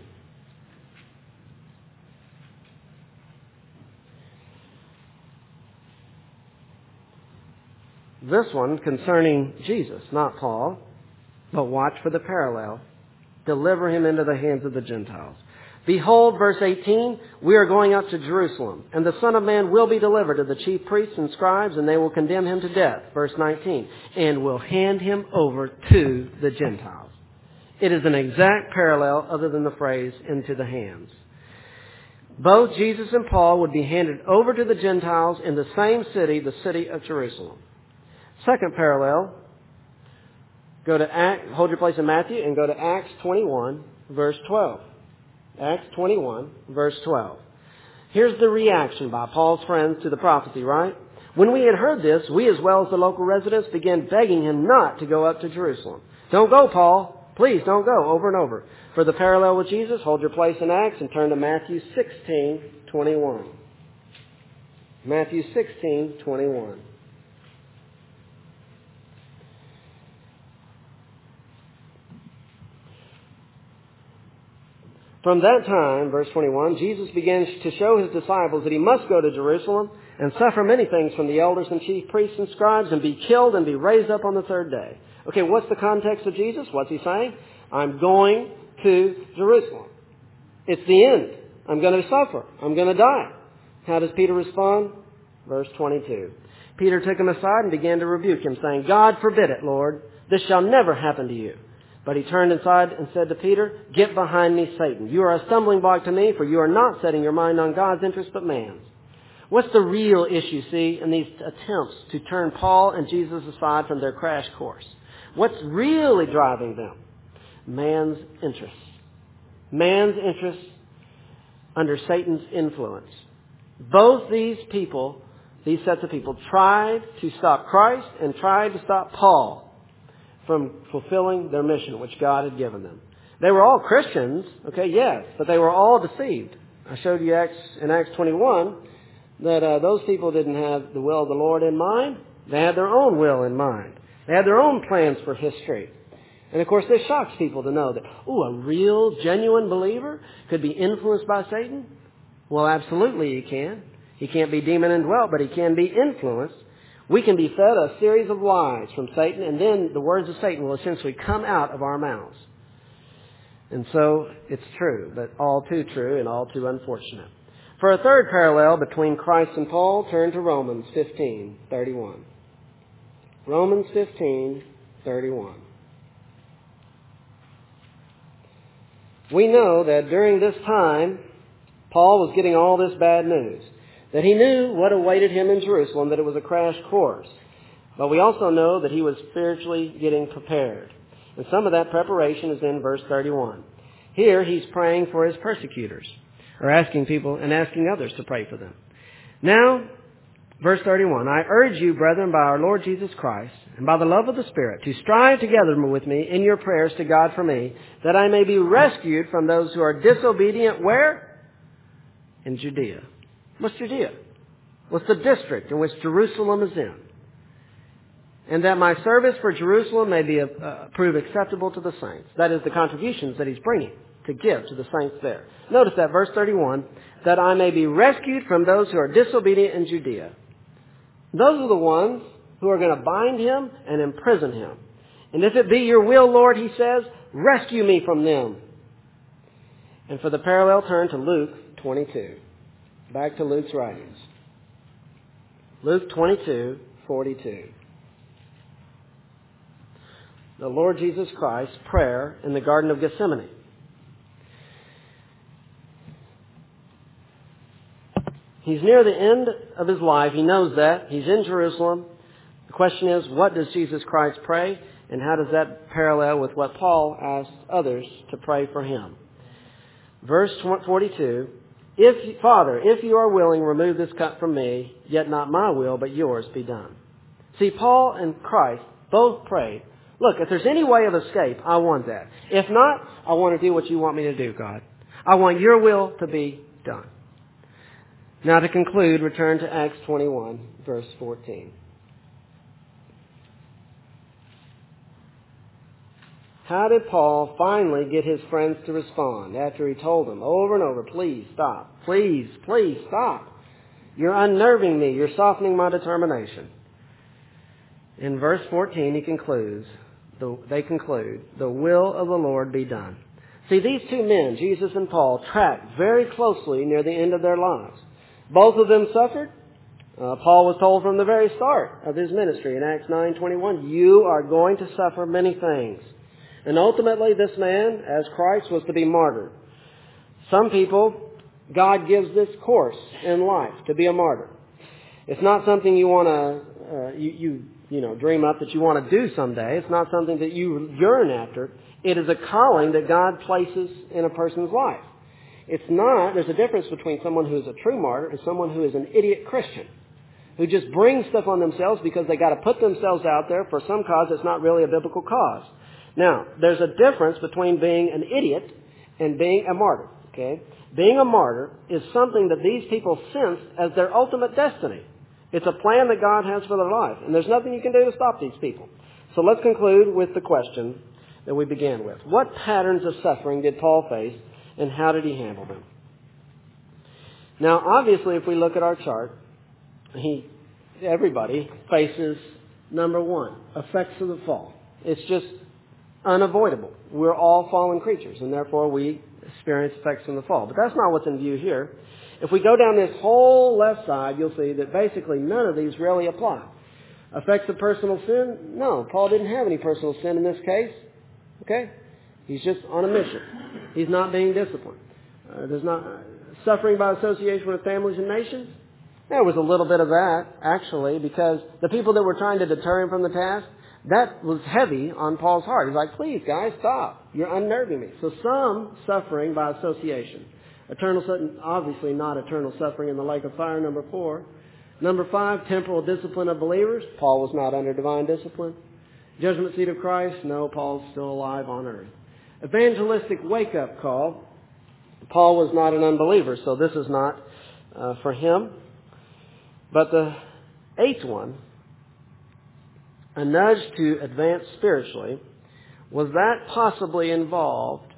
This one concerning Jesus, not Paul, but watch for the parallel. Deliver him into the hands of the Gentiles. Behold, verse eighteen, we are going up to Jerusalem, and the Son of Man will be delivered to the chief priests and scribes, and they will condemn him to death. Verse nineteen, and will hand him over to the Gentiles. It is an exact parallel other than the phrase, into the hands. Both Jesus and Paul would be handed over to the Gentiles in the same city, the city of Jerusalem. Second parallel, go to Act, hold your place in Matthew and go to Acts twenty-one, verse twelve. Acts twenty-one, verse twelve. Here's the reaction by Paul's friends to the prophecy, right? When we had heard this, we as well as the local residents began begging him not to go up to Jerusalem. Don't go, Paul. Please don't go, over and over. For the parallel with Jesus, hold your place in Acts and turn to Matthew sixteen, twenty-one. Matthew sixteen, twenty-one. From that time, verse twenty-one, Jesus begins to show his disciples that he must go to Jerusalem and suffer many things from the elders and chief priests and scribes and be killed and be raised up on the third day. Okay, what's the context of Jesus? What's he saying? I'm going to Jerusalem. It's the end. I'm going to suffer. I'm going to die. How does Peter respond? Verse twenty-two. Peter took him aside and began to rebuke him, saying, God forbid it, Lord. This shall never happen to you. But he turned aside and said to Peter, Get behind me, Satan. You are a stumbling block to me, for you are not setting your mind on God's interest but man's. What's the real issue, see, in these attempts to turn Paul and Jesus aside from their crash course? What's really driving them? Man's interests. Man's interests under Satan's influence. Both these people, these sets of people, tried to stop Christ and tried to stop Paul from fulfilling their mission, which God had given them. They were all Christians, okay, yes, but they were all deceived. I showed you Acts, in Acts twenty-one that uh, those people didn't have the will of the Lord in mind. They had their own will in mind. They had their own plans for history. And of course, this shocks people to know that, oh, a real, genuine believer could be influenced by Satan? Well, absolutely he can. He can't be demon indwelt, but he can be influenced. We can be fed a series of lies from Satan, and then the words of Satan will essentially come out of our mouths. And so it's true, but all too true and all too unfortunate. For a third parallel between Christ and Paul, turn to Romans fifteen thirty-one. Romans fifteen thirty-one. We know that during this time, Paul was getting all this bad news. That he knew what awaited him in Jerusalem, that it was a crash course. But we also know that he was spiritually getting prepared. And some of that preparation is in verse thirty-one. Here he's praying for his persecutors, or asking people and asking others to pray for them. Now, verse thirty-one, I urge you, brethren, by our Lord Jesus Christ, and by the love of the Spirit, to strive together with me in your prayers to God for me, that I may be rescued from those who are disobedient. Where? In Judea. What's Judea? What's the district in which Jerusalem is in? And that my service for Jerusalem may be uh, prove acceptable to the saints. That is the contributions that he's bringing to give to the saints there. Notice that, verse thirty-one, that I may be rescued from those who are disobedient in Judea. Those are the ones who are going to bind him and imprison him. And if it be your will, Lord, he says, rescue me from them. And for the parallel, turn to Luke twenty-two. Back to Luke's writings. Luke twenty-two forty-two. The Lord Jesus Christ's prayer in the Garden of Gethsemane. He's near the end of his life. He knows that. He's in Jerusalem. The question is, what does Jesus Christ pray? And how does that parallel with what Paul asked others to pray for him? Verse forty-two, If Father, if you are willing, remove this cup from me, yet not my will, but yours be done. See, Paul and Christ both prayed, look, if there's any way of escape, I want that. If not, I want to do what you want me to do, God. I want your will to be done. Now to conclude, return to Acts twenty-one, verse fourteen. How did Paul finally get his friends to respond after he told them over and over, please stop, please, please stop. You're unnerving me. You're softening my determination. In verse fourteen, he concludes, the, they conclude, the will of the Lord be done. See, these two men, Jesus and Paul, tracked very closely near the end of their lives. Both of them suffered. Uh, Paul was told from the very start of his ministry in Acts nine twenty-one, you are going to suffer many things. And ultimately, this man, as Christ, was to be martyred. Some people, God gives this course in life to be a martyr. It's not something you want to, uh, you, you, you know, dream up that you want to do someday. It's not something that you yearn after. It is a calling that God places in a person's life. It's not, there's a difference between someone who is a true martyr and someone who is an idiot Christian, who just brings stuff on themselves because they got to put themselves out there for some cause that's not really a biblical cause. Now, there's a difference between being an idiot and being a martyr, okay? Being a martyr is something that these people sense as their ultimate destiny. It's a plan that God has for their life, and there's nothing you can do to stop these people. So let's conclude with the question that we began with. What patterns of suffering did Paul face, and how did he handle them? Now, obviously, if we look at our chart, he, everybody faces, number one, effects of the fall. It's just unavoidable. We're all fallen creatures, and therefore we experience effects from the fall. But that's not what's in view here. If we go down this whole left side, you'll see that basically none of these really apply. Effects of personal sin? No, Paul didn't have any personal sin in this case. Okay? He's just on a mission. He's not being disciplined. Uh, there's not uh, suffering by association with families and nations. There was a little bit of that, actually, because the people that were trying to deter him from the task, that was heavy on Paul's heart. He's like, please, guys, stop. You're unnerving me. So some suffering by association. Eternal, obviously not eternal suffering in the lake of fire, number four. Number five, temporal discipline of believers. Paul was not under divine discipline. Judgment seat of Christ. No, Paul's still alive on earth. Evangelistic wake-up call. Paul was not an unbeliever, so this is not uh, for him. But the eighth one, a nudge to advance spiritually, was that possibly involved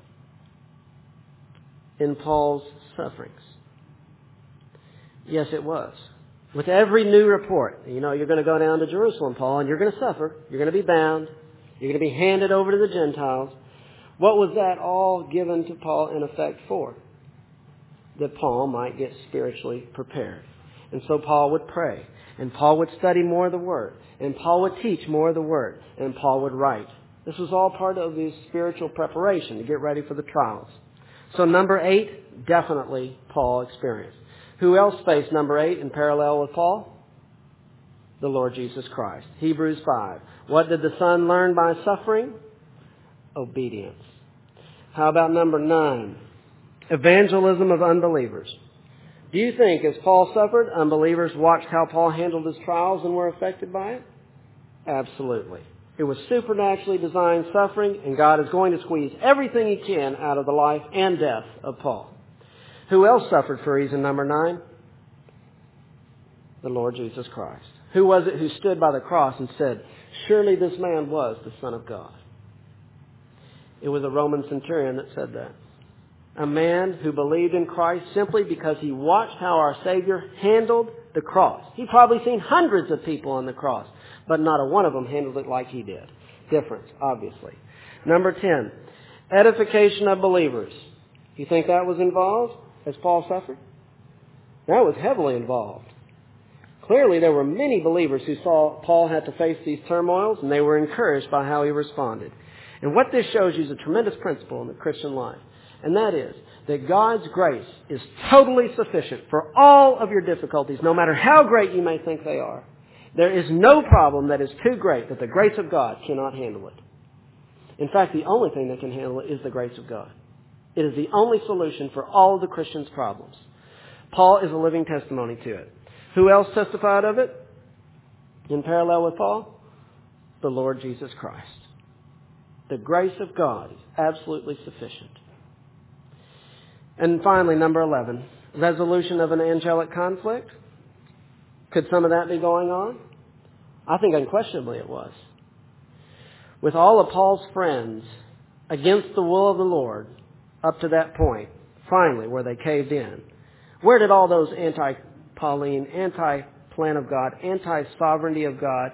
in Paul's sufferings? Yes, it was. With every new report, you know, you're going to go down to Jerusalem, Paul, and you're going to suffer. You're going to be bound. You're going to be handed over to the Gentiles. What was that all given to Paul in effect for? That Paul might get spiritually prepared. And so Paul would pray, and Paul would study more of the Word, and Paul would teach more of the Word, and Paul would write. This was all part of his spiritual preparation to get ready for the trials. So number eight, definitely Paul experienced. Who else faced number eight in parallel with Paul? The Lord Jesus Christ. Hebrews five. What did the Son learn by suffering? Obedience. How about number nine? Evangelism of unbelievers. Do you think as Paul suffered, unbelievers watched how Paul handled his trials and were affected by it? Absolutely. It was supernaturally designed suffering, and God is going to squeeze everything He can out of the life and death of Paul. Who else suffered for reason number nine? The Lord Jesus Christ. Who was it who stood by the cross and said, surely this man was the Son of God? It was a Roman centurion that said that. A man who believed in Christ simply because he watched how our Savior handled the cross. He'd probably seen hundreds of people on the cross, but not a one of them handled it like he did. Difference, obviously. Number ten, edification of believers. You think that was involved as Paul suffered? That was heavily involved. Clearly, there were many believers who saw Paul had to face these turmoils, and they were encouraged by how he responded. And what this shows you is a tremendous principle in the Christian life. And that is that God's grace is totally sufficient for all of your difficulties, no matter how great you may think they are. There is no problem that is too great that the grace of God cannot handle it. In fact, the only thing that can handle it is the grace of God. It is the only solution for all of the Christian's problems. Paul is a living testimony to it. Who else testified of it in parallel with Paul? The Lord Jesus Christ. The grace of God is absolutely sufficient. And finally, number eleven, resolution of an angelic conflict. Could some of that be going on? I think unquestionably it was. With all of Paul's friends against the will of the Lord up to that point, finally, where they caved in, where did all those anti-Pauline, anti-plan of God, anti-sovereignty of God,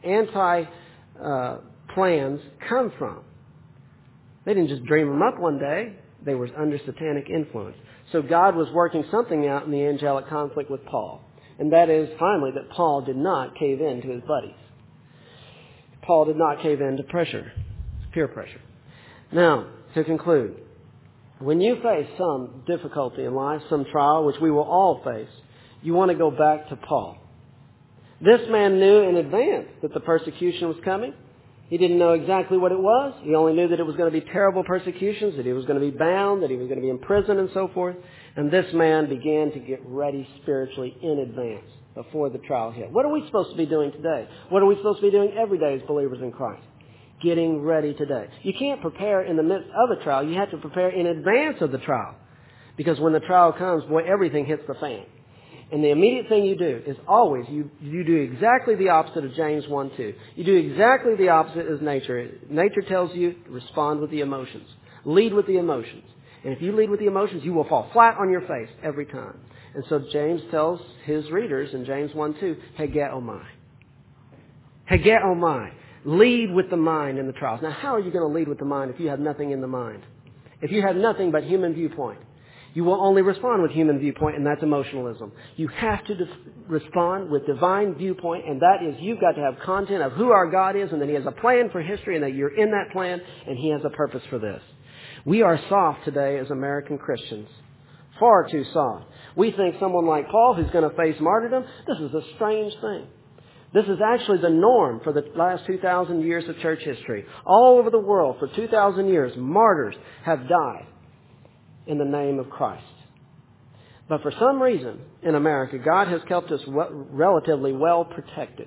anti-plans come from? They didn't just dream them up one day. They were under satanic influence. So God was working something out in the angelic conflict with Paul. And that is, finally, that Paul did not cave in to his buddies. Paul did not cave in to pressure, peer pressure. Now, to conclude, when you face some difficulty in life, some trial, which we will all face, you want to go back to Paul. This man knew in advance that the persecution was coming. He didn't know exactly what it was. He only knew that it was going to be terrible persecutions, that he was going to be bound, that he was going to be in prison and so forth. And this man began to get ready spiritually in advance before the trial hit. What are we supposed to be doing today? What are we supposed to be doing every day as believers in Christ? Getting ready today. You can't prepare in the midst of a trial. You have to prepare in advance of the trial. Because when the trial comes, boy, everything hits the fan. And the immediate thing you do is always, you, you do exactly the opposite of James one two. You do exactly the opposite as nature. Nature tells you, respond with the emotions. Lead with the emotions. And if you lead with the emotions, you will fall flat on your face every time. And so James tells his readers in James one two, hegeomai. Hegeomai. Lead with the mind in the trials. Now, how are you going to lead with the mind if you have nothing in the mind? If you have nothing but human viewpoint? You will only respond with human viewpoint, and that's emotionalism. You have to def- respond with divine viewpoint, and that is you've got to have content of who our God is, and that He has a plan for history, and that you're in that plan, and He has a purpose for this. We are soft today as American Christians. Far too soft. We think someone like Paul, who's going to face martyrdom, this is a strange thing. This is actually the norm for the last two thousand years of church history. All over the world, for two thousand years, martyrs have died in the name of Christ. But for some reason, in America, God has kept us relatively well protected.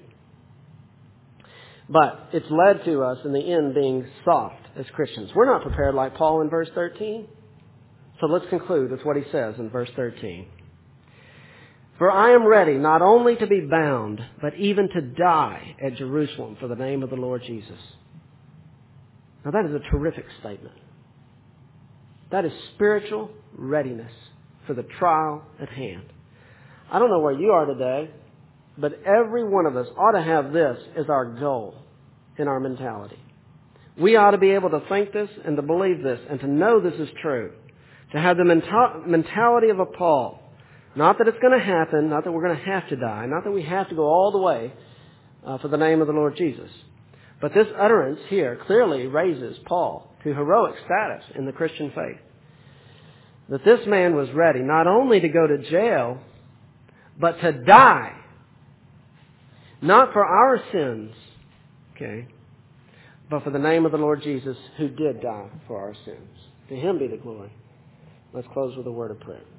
But it's led to us, in the end, being soft as Christians. We're not prepared like Paul in verse thirteen. So let's conclude with what he says in verse thirteen. For I am ready not only to be bound, but even to die at Jerusalem for the name of the Lord Jesus. Now that is a terrific statement. That is spiritual readiness for the trial at hand. I don't know where you are today, but every one of us ought to have this as our goal in our mentality. We ought to be able to think this and to believe this and to know this is true. To have the mental- mentality of a Paul. Not that it's going to happen, not that we're going to have to die, not that we have to go all the way uh, for the name of the Lord Jesus. But this utterance here clearly raises Paul to heroic status in the Christian faith. That this man was ready not only to go to jail, but to die. Not for our sins, okay, but for the name of the Lord Jesus, who did die for our sins. To Him be the glory. Let's close with a word of prayer.